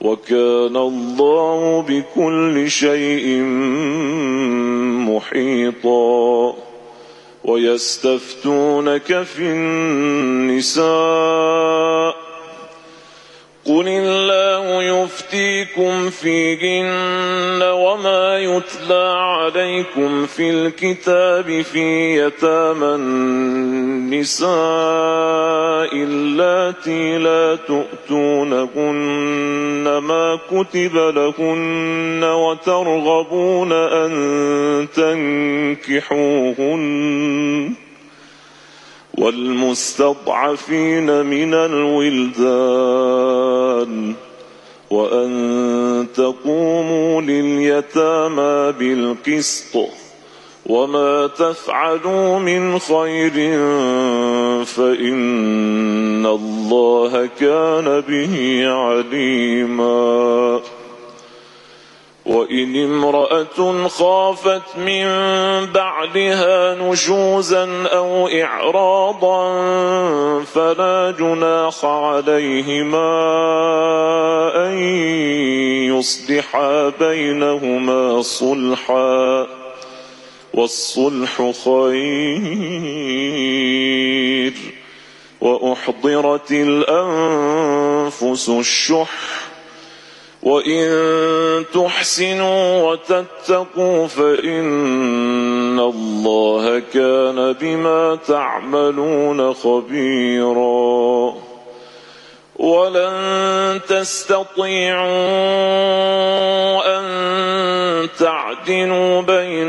وكان الله بكل شيء محيطا. ويستفتونك في النساء قل الله يفتيكم فيهن وما يتلى عليكم في الكتاب في يتامى النساء اللاتي لا تؤتونهن ما كتب لهن وترغبون أن تنكحوهن والمستضعفين من الولدان وأن تقوموا لليتامى بالقسط وما تفعلوا من خير فإن الله كان به عليما. وإن امرأة خافت من بعدها نشوزا أو إعراضا فلا جناح عليهما أن يصلحا بينهما صلحا والصلح خير. وأحضرت الأنفس الشح وإن تحسنوا وتتقوا فإن الله كان بما تعملون خبيرا. ولن تستطيعوا أن تعدلوا بين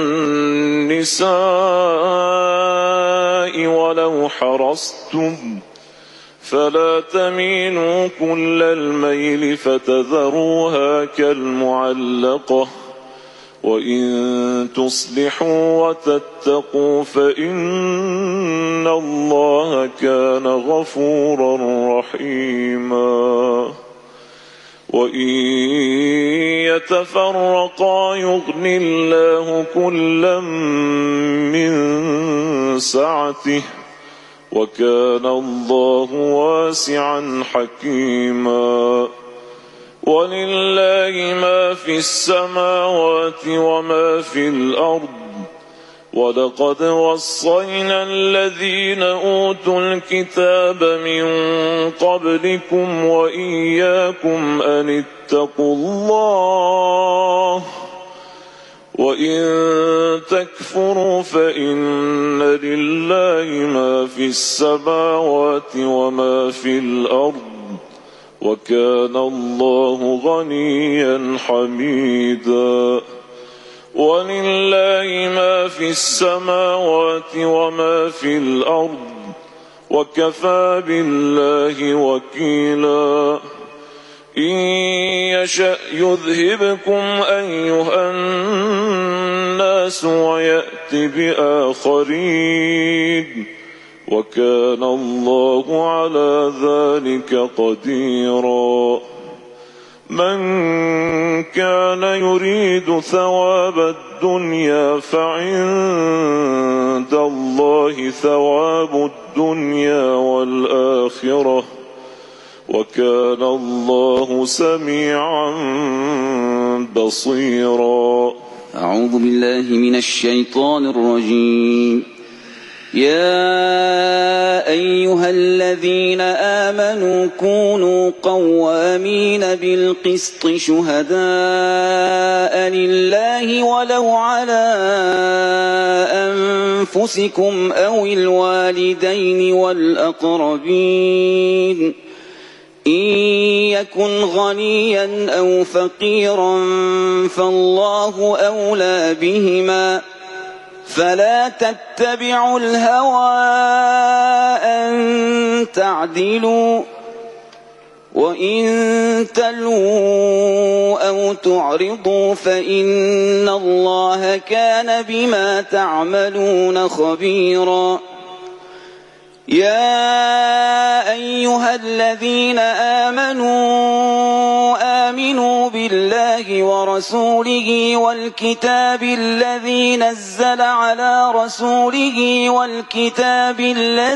النساء ولو حرصتم فلا تميلوا كل الميل فتذروها كالمعلقة وإن تصلحوا وتتقوا فإن الله كان غفورا رحيما. وإن يتفرقا يغن الله كلا من سعته وكان الله واسعا حكيما. ولله ما في السماوات وما في الأرض ولقد وصينا الذين أوتوا الكتاب من قبلكم وإياكم أن اتقوا الله وإن تكفروا فإن لله ما في السماوات وما في الأرض وكان الله غنيا حميدا. ولله ما في السماوات وما في الأرض وكفى بالله وكيلا. إن يشأ يذهبكم أيها الناس ويأت بآخرين وكان الله على ذلك قديرا. من كان يريد ثواب الدنيا فعند الله ثواب الدنيا والآخرة وكان الله سميعا بصيرا. أعوذ بالله من الشيطان الرجيم. يا أيها الذين آمنوا كونوا قوامين بالقسط شهداء لله ولو على أنفسكم أو الوالدين والأقربين إن يكن غنيا أو فقيرا فالله أولى بهما فلا تتبعوا الهوى أن تعدلوا وإن تلووا أو تعرضوا فإن الله كان بما تعملون خبيرا. يا أيها الذين آمنوا بالله ورسوله والكتاب الذي نزل على رسوله والكتاب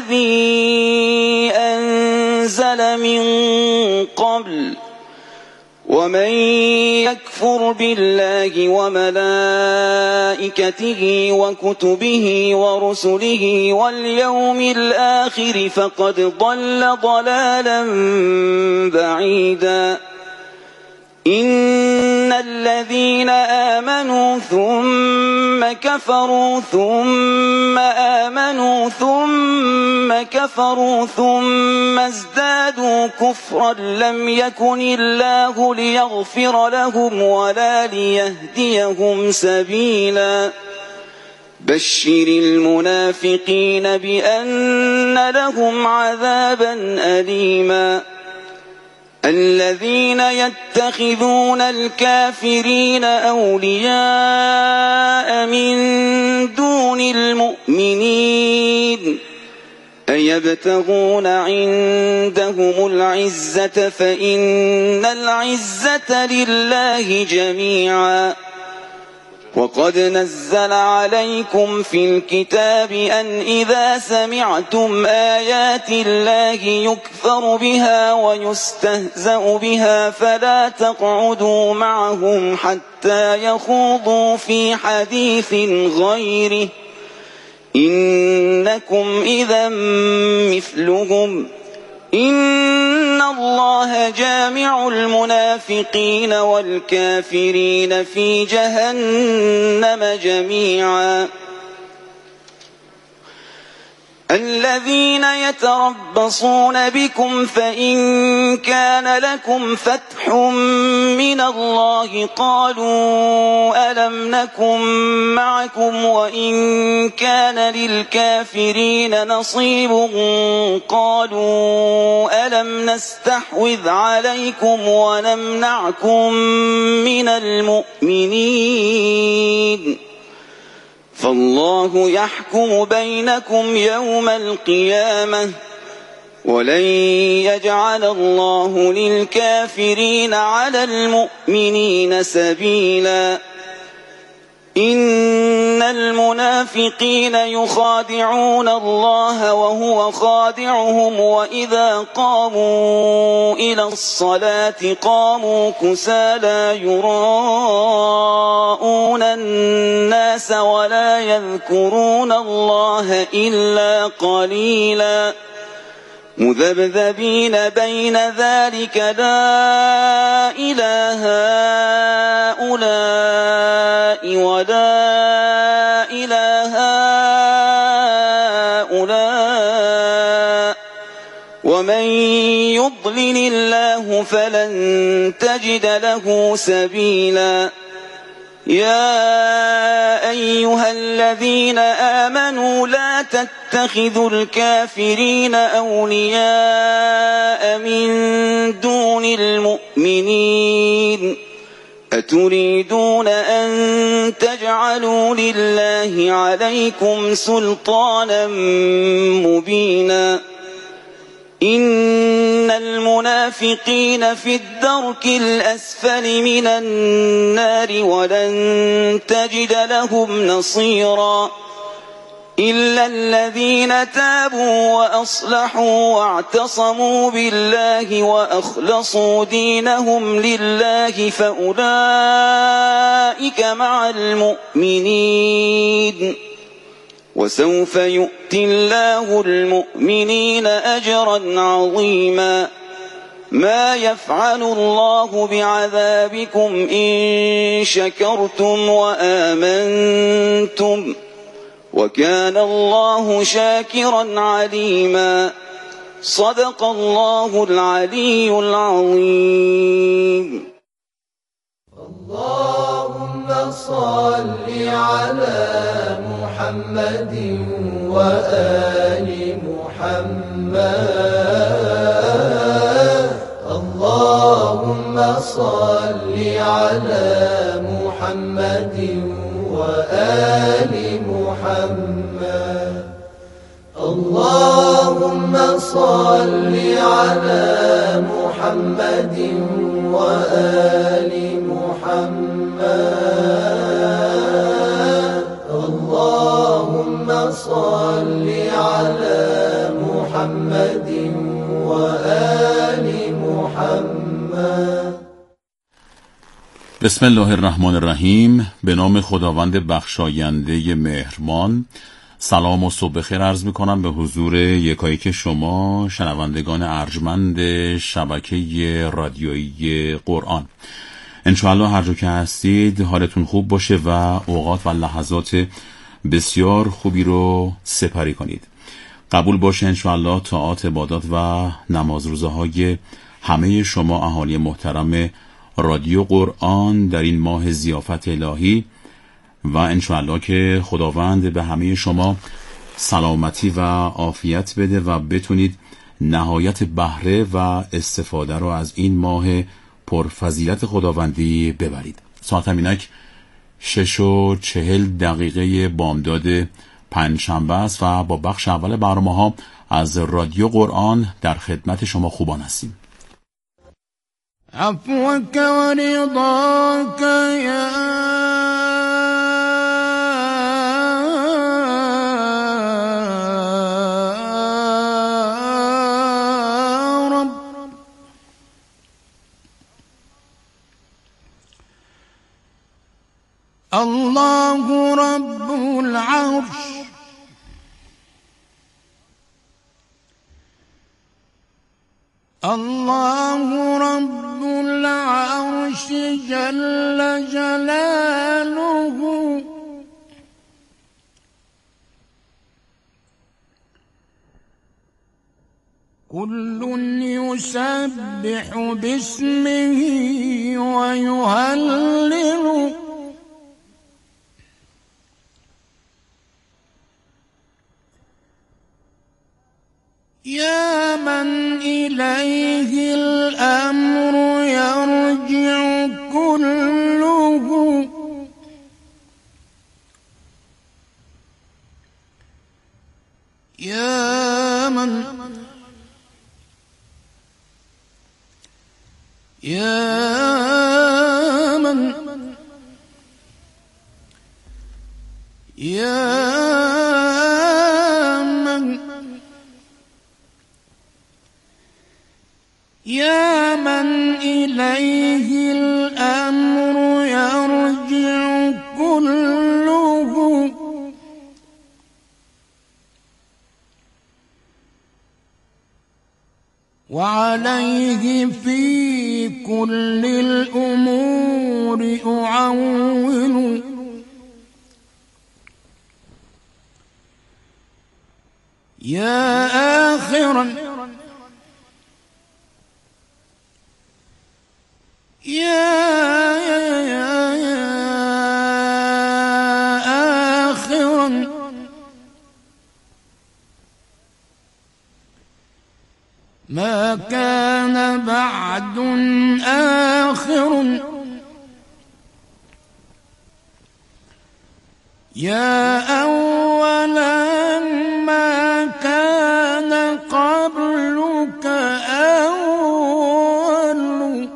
الذي أنزل من قبل ومن يكفر بالله وملائكته وكتبه ورسله واليوم الآخر فقد ضل ضلالا بعيدا إن الذين آمنوا ثم كفروا ثم آمنوا ثم كفروا ثم ازدادوا كفرا لم يكن الله ليغفر لهم ولا ليهديهم سبيلا بشر المنافقين بأن لهم عذابا أليما الذين يتخذون الكافرين أولياء من دون المؤمنين أيبتغون عندهم العزة فإن العزة لله جميعا وقد نزل عليكم في الكتاب أن إذا سمعتم آيات الله يكفر بها ويستهزأ بها فلا تقعدوا معهم حتى يخوضوا في حديث غيره إنكم إذا مثلهم إن الله جامع المنافقين والكافرين في جهنم جميعا الذين يتربصون بكم فإن كان لكم فتح من الله قالوا ألم نكن معكم وإن كان للكافرين نصيب قالوا ألم نستحوذ عليكم ونمنعكم من المؤمنين فالله يحكم بينكم يوم القيامة ولن يجعل الله للكافرين على المؤمنين سبيلا إن المنافقين يخادعون الله وهو خادعهم وإذا قاموا إلى الصلاة قاموا كسالى يراءون الناس ولا يذكرون الله إلا قليلا مذبذبين بين ذلك لا إله هؤلاء ولا إله هؤلاء ومن يضلل الله فلن تجد له سبيلا يا أيها الذين آمنوا لا تتخذوا الكافرين أولياء من دون المؤمنين أتريدون أن تجعلوا لله عليكم سلطانا مبينا إن المنافقين في الدرك الأسفل من النار ولن تجد لهم نصيرا إلا الذين تابوا وأصلحوا واعتصموا بالله وأخلصوا دينهم لله فأولئك مع المؤمنين وسوف يؤتي الله المؤمنين أجرا عظيما ما يفعل الله بعذابكم إن شكرتم وآمنتم وكان الله شاكرا عليما صدق الله العلي العظيم اللهم صل على محمد وآل محمد اللهم صل على محمد وآل محمد اللهم صل على محمد وآل محمد اللهم صل على محمد وآل محمد بسم الله الرحمن الرحیم. به نام خداوند بخشاینده مهربان. سلام و صبح بخیر عرض میکنم به حضور یکایک شما شنوندگان ارجمند شبکه رادیویی قرآن. انشاءالله هر جا که هستید حالتون خوب باشه و اوقات و لحظات بسیار خوبی رو سپری کنید. قبول باشه انشاءالله طاعات، عبادات و نماز روزه های همه شما اهالی محترم رادیو قرآن در این ماه ضیافت الهی و انشاءالله که خداوند به همه شما سلامتی و عافیت بده و بتونید نهایت بهره و استفاده رو از این ماه پرفضیلت خداوندی ببرید. ساعت اینک 6:40 بامداد پنجشنبه است و با بخش اول برنامه‌ها از رادیو قرآن در خدمت شما خوبان هستیم. عفوك ورضاك يا رب، الله رب العرش، الله رب العرش جل جلاله، كل يسبح باسمه ويهلل، يا من إليه الأمر يرجع كله، يا من إليه الأمر يرجع كله، وعليه في كل الأمور أعول، يا آخرا ما كان بعد آخر، يا أولا ما كان قبلك أول،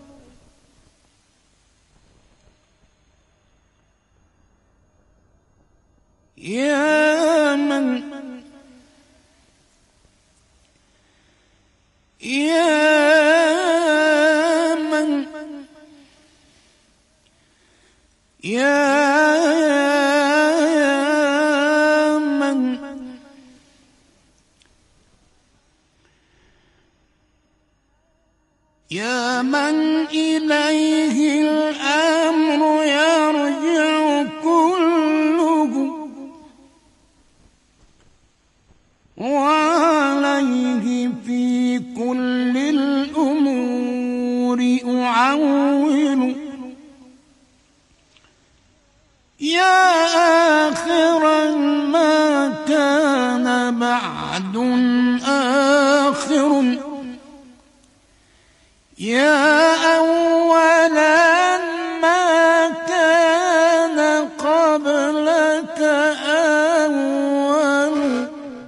يا من إليه الأمر يرجع كله، وعليه في كل الأمور أعول، يا آخرا ما كان بعد آخر، يا أولا ما كان قبلك أول.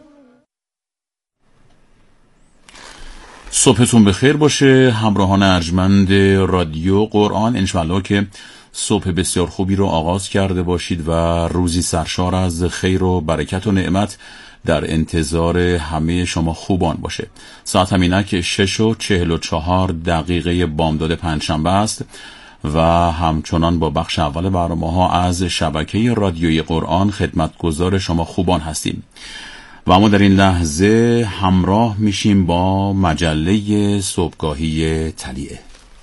صبحتون بخیر باشه همراهان ارجمند رادیو قرآن. انشاءالله که صبح بسیار خوبی رو آغاز کرده باشید و روزی سرشار از خیر و برکت و نعمت در انتظار همه شما خوبان باشه. ساعت همینک 6:44 بامداد پنجشنبه است و همچنان با بخش اول برنامه‌ها از شبکه رادیوی قرآن خدمتگزار شما خوبان هستیم و ما در این لحظه همراه میشیم با مجله صبحگاهی طلیعه.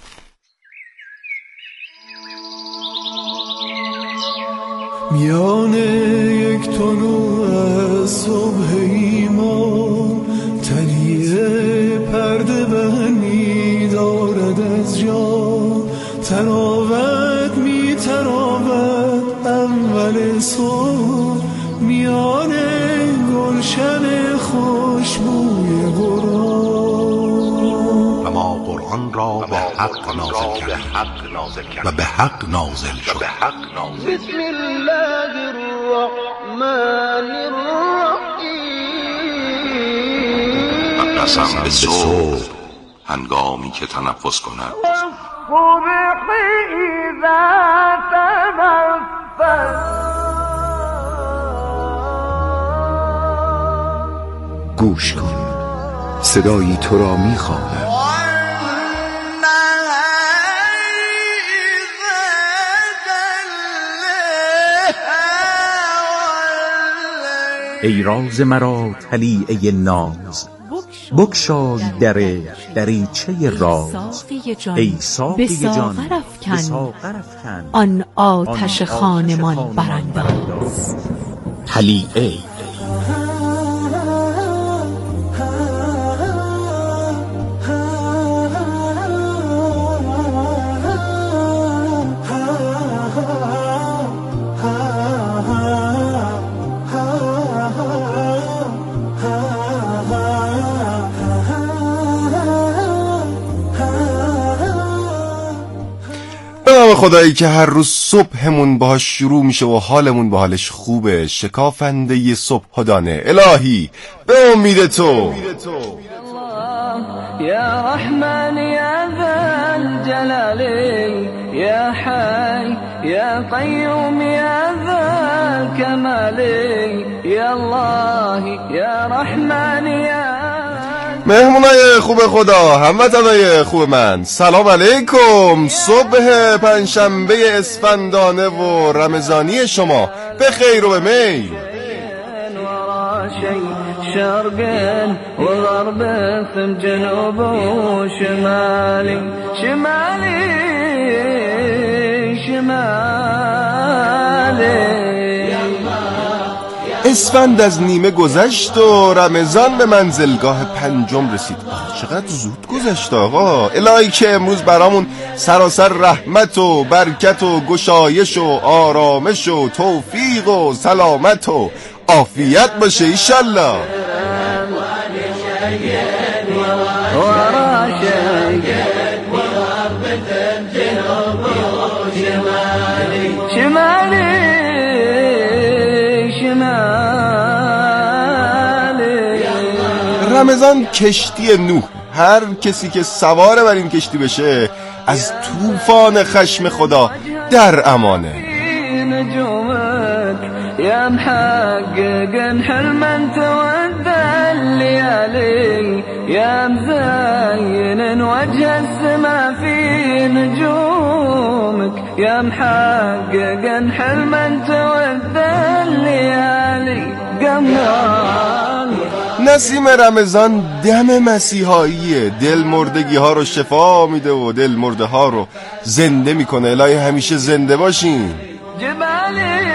میان یک طلوع از صبح ایمان طلیعه پرده بندی دارد از جا، تراوت می تراوت اول صبح میان گلشن خوشبوی قرآن. و ما قرآن را به حق نازل کردیم و به حق نازل شد. بسم الله الرحمن الرحیم. قسم به صبح هنگامی که تنفس کند، والصبح اذا تنفس. گوش کن، صدایی تو را می‌خواند. ای راز مرا طلیعه ناز، بگشای در دریچه راز. ای ساقی جان به ساغر افکن، آن آتش خانمان برانداز. طلیعه. خدایی که هر روز صبحمون باهاش شروع میشه و حالمون با حالش خوبه، شکافنده صبحدانه. الهی به امید تو یا رحمن یا ذا الجلال یا حی یا قیوم یا ذا الکمال یا الله یا رحمن یا مهمونای خوب خدا، هموطنای خوب من، سلام علیکم. صبح پنجشنبه اسفندانه و رمضانی شما به خیر و به می. شرق و غرب ثم جنوب و شمالی شمالی شمالی. اسفند از نیمه گذشت و رمضان به منزلگاه پنجم رسید. چقدر زود گذشت آقا. الهی که امروز برامون سراسر رحمت و برکت و گشایش و آرامش و توفیق و سلامت و عافیت باشه ایشالله. رمضان کشتی نوح. هر کسی که سوار بر این کشتی بشه از طوفان خشم خدا در امانه. يا محقق حلم انت ودى الليالي يا مزين وجه السما في نجومك يا محقق حلم انت ودى الليالي قمر. نسیم رمضان دم مسیحاییه، دل مردگی ها رو شفا میده و دل مرده ها رو زنده میکنه. الهی همیشه زنده باشین. جبالي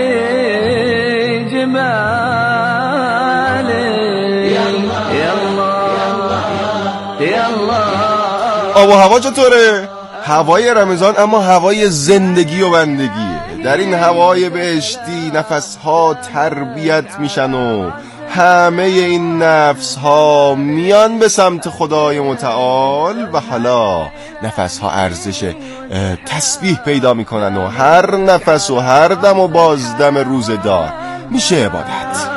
آب و هوا چطوره؟ هوای رمضان اما هوای زندگی و بندگیه. در این هوای بهشتی نفسها تربیت میشن و همه این نفسها میان به سمت خدای متعال و حالا نفسها ارزش تسبیح پیدا میکنن و هر نفس و هر دم و بازدم روزدار میشه عبادت.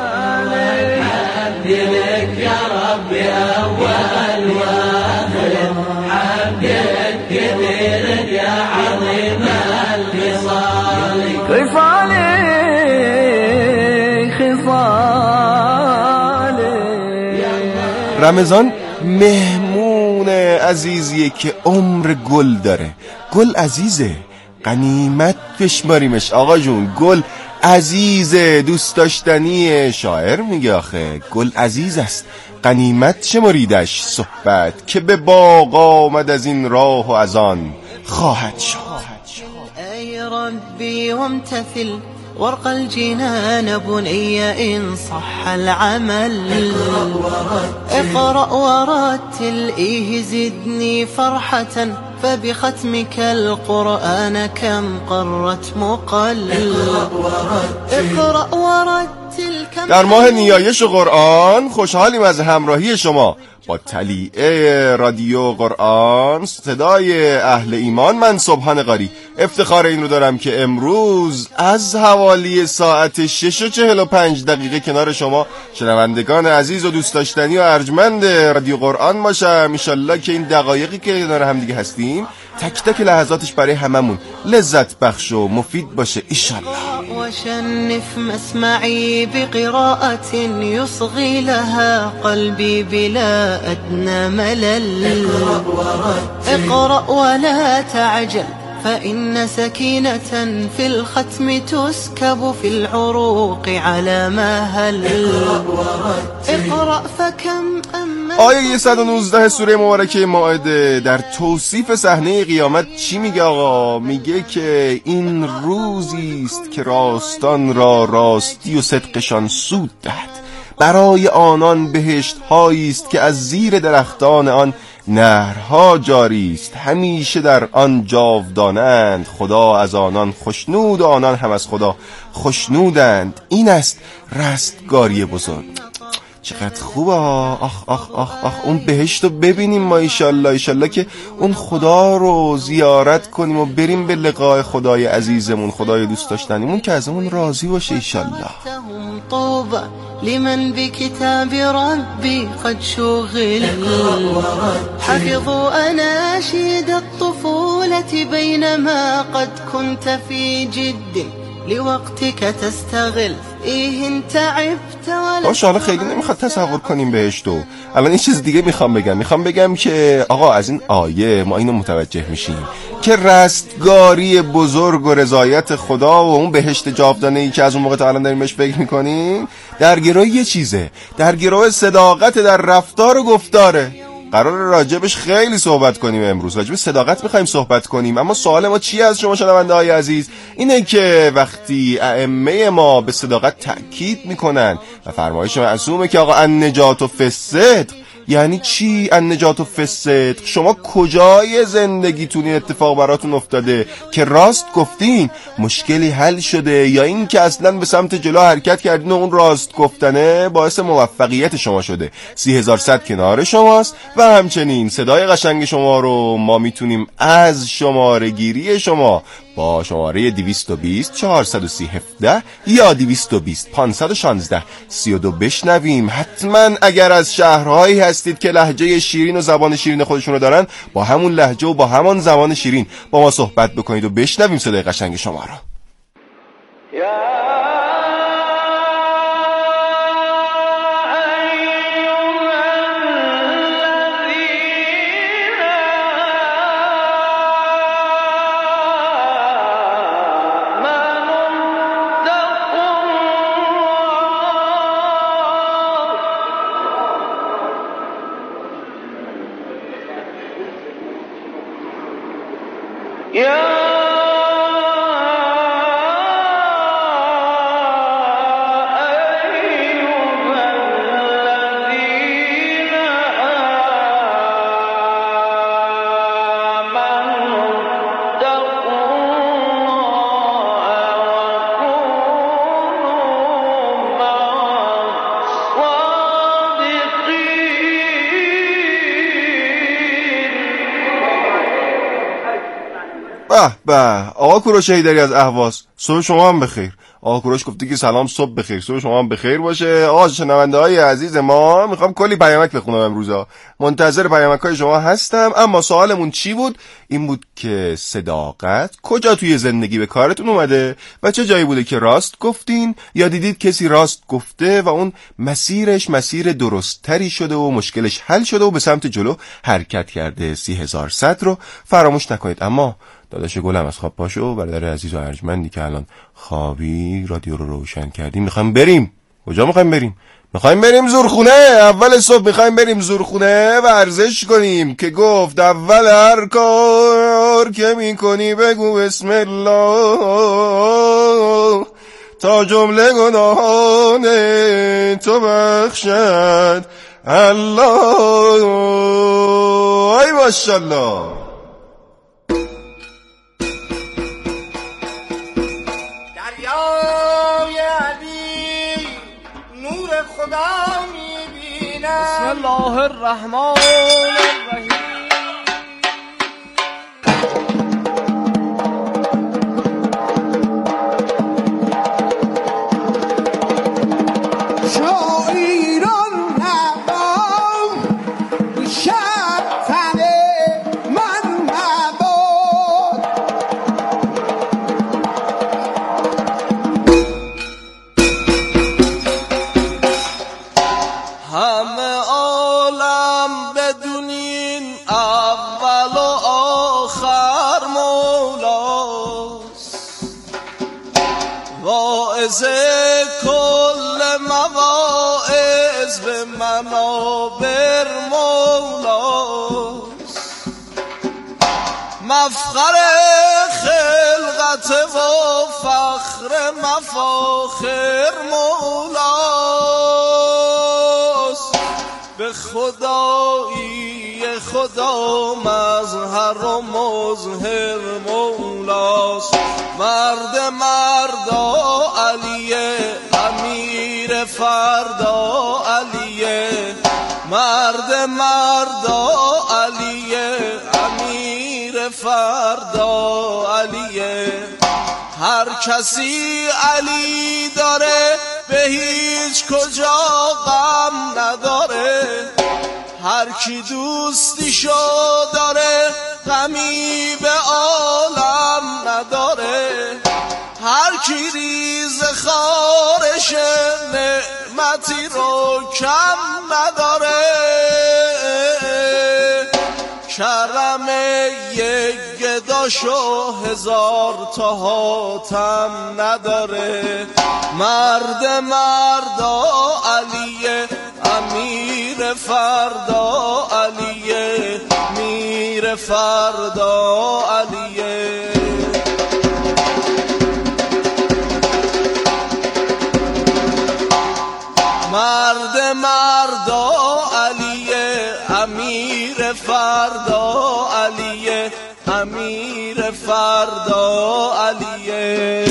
رمضان مهمون عزیزیه که عمر گل داره. گل عزیزه، غنیمت بشماریمش آقا جون. گل عزیزه، دوست داشتنی. شاعر میگه آخه گل عزیز است، غنیمت شماریدش صحبت، که به باغ آمد از این راه و از آن خواهد شد. ای ربی وامتثل ورق الجنان بني إن صح العمل اقرأ ورتل إيه زدني فرحة فبختمك القرآن كم قرت مقل اقرأ ورتل كم. در ماه نیایش قرآن خوشحالیم از همراهی شما با تلیعه رادیو قرآن، صدای اهل ایمان. من سبحان قاری افتخار این رو دارم که امروز از حوالی ساعت 6:45 کنار شما شنوندگان عزیز و دوست داشتنی و ارجمند رادیو قرآن باشم. انشالله که این دقایقی که کنار هم دیگه هستیم تک تک لحظاتش برای هممون لذت بخش و مفید باشه انشالله. وشنف مسمعي بقراءة يصغي لها قلبي بلا أدنى ملل اقرأ ولا تعجل فإن سكينة في الختم تسكب في العروق على ما هل اقرأ فكم آیه 119 سوره مبارکه مائده در توصیف صحنه قیامت چی میگه آقا؟ میگه که این روزی است که راستان را راستی و صدقشان سود دهد، برای آنان بهشت هایی است که از زیر درختان آن نهرها جاری است، همیشه در آن جاودانند، خدا از آنان خوشنود و آنان هم از خدا خوشنودند. این است رستگاری بزرگ. چقدر خوبه. آخ آخ آخ آخ اون بهشت رو ببینیم ما ایشالله که اون خدا رو زیارت کنیم و بریم به لقای خدای عزیزمون، خدای دوست داشتنیمون که ازمون راضی باشه ایشالله. لمن بكتاب ربي قد شغل حفظوا أناشيد الطفولة بينما قد كنت في جد لوقتك تستغل إيه تعبت ولا. حالا خیلی نمیخواد تصور کنیم بهشتو. الان این چیز دیگه میخوام بگم که آقا از این آیه ما اینو متوجه میشیم که رستگاری بزرگ و رضایت خدا و اون بهشت جاودانه‌ای که از اون موقع تا الان داریم بهش فکر میکنیم در گروه یه چیزه، در گروه صداقت در رفتار و گفتاره. قرار راجبش خیلی صحبت کنیم امروز، راجب صداقت میخوایم صحبت کنیم. اما سوال ما چیه از شما شنونده های عزیز؟ اینه که وقتی ائمه ما به صداقت تأکید میکنن و فرمایش معصومه که آقا النجات فی الصدق، یعنی چی النجات فی الصدق؟ شما کجای زندگیتون اتفاق براتون افتاده که راست گفتین مشکلی حل شده، یا این که اصلا به سمت جلو حرکت کردین و اون راست گفتنه باعث موفقیت شما شده؟ 30,100 کنار شماست و همچنین صدای قشنگ شما رو ما میتونیم از شماره گیری شما با شماره 220 430 17 یا 220 516 32 بشنویم. حتما اگر از شهرهایی هستید که لهجه شیرین و زبان شیرین خودشون رو دارن، با همون لهجه و با همان زبان شیرین با ما صحبت بکنید و بشنویم صدای قشنگ شما رو. به آقا کوروش هیدری از اهواز، صبح شما هم بخیر. آقا کوروش گفته که سلام صبح بخیر، صبح شما هم بخیر باشه. آقا شنونده‌های عزیز ما، میخوام کلی پیامک بخونم امروزا، منتظر پیامک‌های شما هستم. اما سوالمون چی بود؟ این بود که صداقت کجا توی زندگی به کارتون اومده و چه جایی بوده که راست گفتین یا دیدید کسی راست گفته و اون مسیرش مسیر درست‌تری شده و مشکلش حل شده و به سمت جلو حرکت کرده. 30,000 صد رو فراموش نکنید. اما داداش گلم از خواب پاشو، برادر عزیز و ارجمندی که الان خوابی رادیو رو روشن کردیم. میخوایم بریم. کجا میخوایم بریم؟ میخوایم بریم زورخونه. اول صبح میخوایم بریم زورخونه ورزش کنیم که گفت اول هر کار که میکنی بگو بسم الله تا جمله گناهان تو بخشد الله. ای ماشاءالله. دریای علی نور خدا میبینم. بسم الله الرحمن الرحیم. کل مواعظ به منابر مولاست، مفخر خلقت و فخر مفاخر مولاست، به خدایی خدا مظهر و مظهر مولاست. مرد مردا علیه امیر فردا علیه، مرد مردا علیه امیر فردا علیه. هر کسی علی داره به هیچ کجا غم نداره، هر کی دوستیشو داره غمی به عالم نداره، هر کی ریز خارش نعمتی رو کم نداره، کرم یک گداشو 1000 تا حاتم نداره. مرد مردا علیه امیر فردا علیه، میر فردا علیه. مرد مردا علیه امیر فردا علیه، امیر فردا علیه.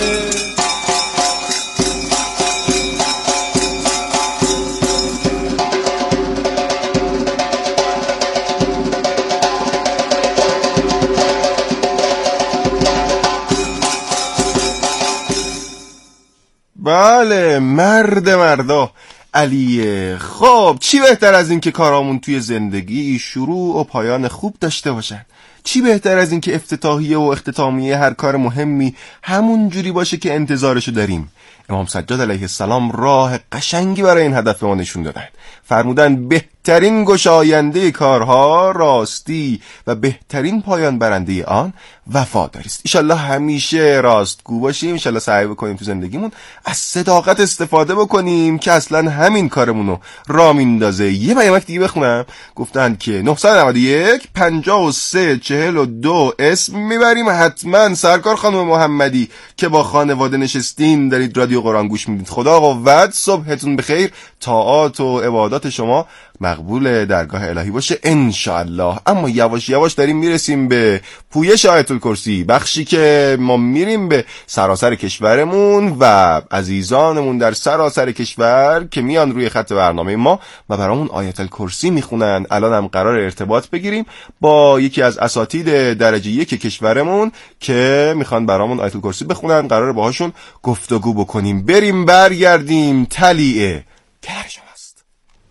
بله، مرد مردا علیه. خب چی بهتر از این که کارامون توی زندگی شروع و پایان خوب داشته باشن؟ چی بهتر از این که افتتاحیه و اختتامیه هر کار مهمی همون جوری باشه که انتظارشو داریم؟ امام سجاد علیه السلام راه قشنگی برای این هدف ما نشون دادن. فرمودن بهترین گشاینده کارها راستی و بهترین پایان برنده آن وفاداری است. انشالله همیشه راستگو باشیم، انشالله سعی بکنیم تو زندگیمون از صداقت استفاده بکنیم که اصلا همین کارمونو راه میندازه. یه پیامک دیگه بخونم. گفتن که 991 53 42 اسم میبریم. حتما سرکار خانم محمدی که با خانواده نشستین دارید رادیو قرآن گوش میدید. خدا قوت، صبحتون بخیر، طاعات و عبادات شما مقبول درگاه الهی باشه انشاءالله. اما یواش یواش داریم میرسیم به پویش آیت الکرسی، بخشی که ما میریم به سراسر کشورمون و عزیزانمون در سراسر کشور که میان روی خط برنامه ما و برامون آیت الکرسی میخونن. الان هم قرار ارتباط بگیریم با یکی از اساتید درجه 1 کشورمون که میخوان برامون آیت الکرسی بخونن، قراره باهاشون گفتگو بکنیم. بریم برگردیم. تلیعه کنار شماست.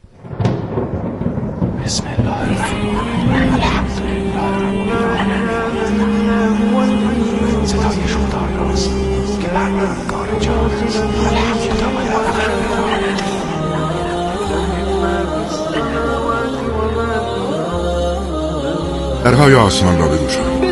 بسم الله الرحمن الرحیم. الحمدلله صدای خدایاست که پروردگار جهان است. درهای آسمان را بگشایید.